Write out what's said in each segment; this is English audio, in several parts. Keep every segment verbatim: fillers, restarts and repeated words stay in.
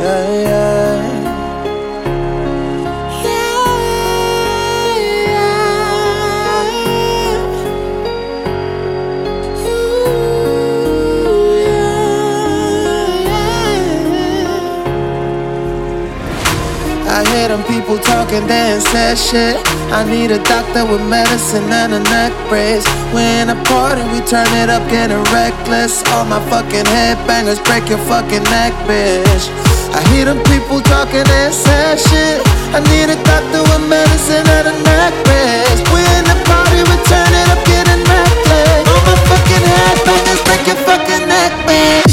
yeah. I hear them people talking, they ain't said shit. I need a doctor with medicine and a neck brace. We in a party, we turn it up, getting reckless. All my fucking headbangers break your fucking neck, bitch. I hear them people talking, they ain't said shit. I need a doctor with medicine and a neck brace. We in the party, we turn it up, getting reckless. All my fucking headbangers break your fucking neck, bitch.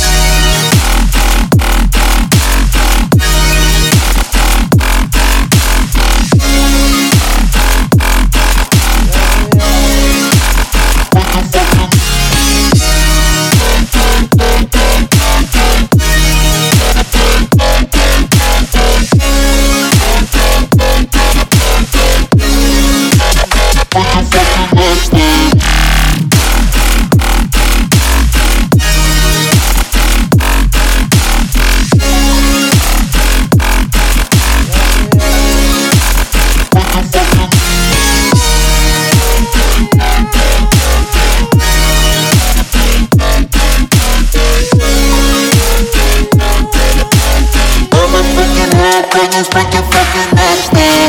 Break your fucking neck, man.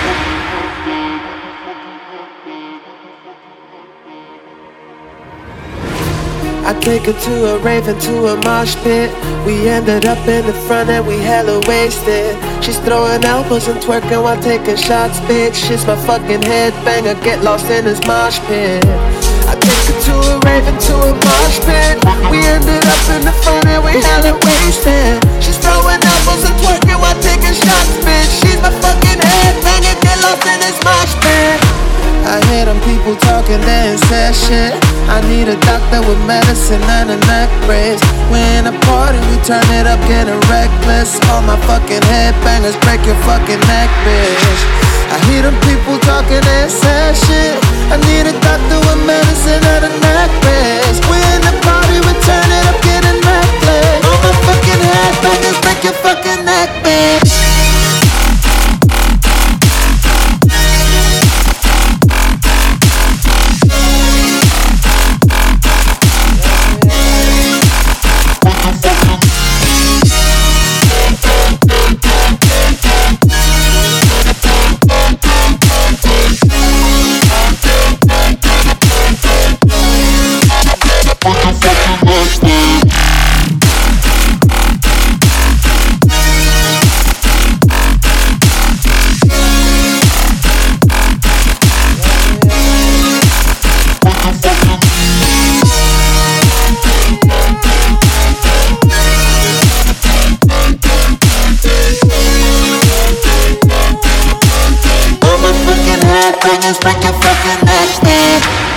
I take her to a rave and to a mosh pit. We ended up in the front and we hella wasted. She's throwing elbows and twerking while taking shots, bitch. She's my fucking headbanger, get lost in this mosh pit. I take her to a rave and to a mosh pit. We ended up in the front and we hella wasted. She's throwing elbows and twerking while taking shots, bitch. She's my fucking headbanger, get lost in this mosh pit. I hear them people talking, they ain't said shit. I need a doctor with medicine and a neck brace. We in a party, we turn it up, getting reckless. All my fucking headbangers break your fucking neck, bitch. I hear them people talking, they ain't said shit. I need a doctor with medicine and a neck brace. We in the party, we turn it up, getting reckless. All my fucking headbangers break your fucking neck, bitch. Break your fucking neck, man.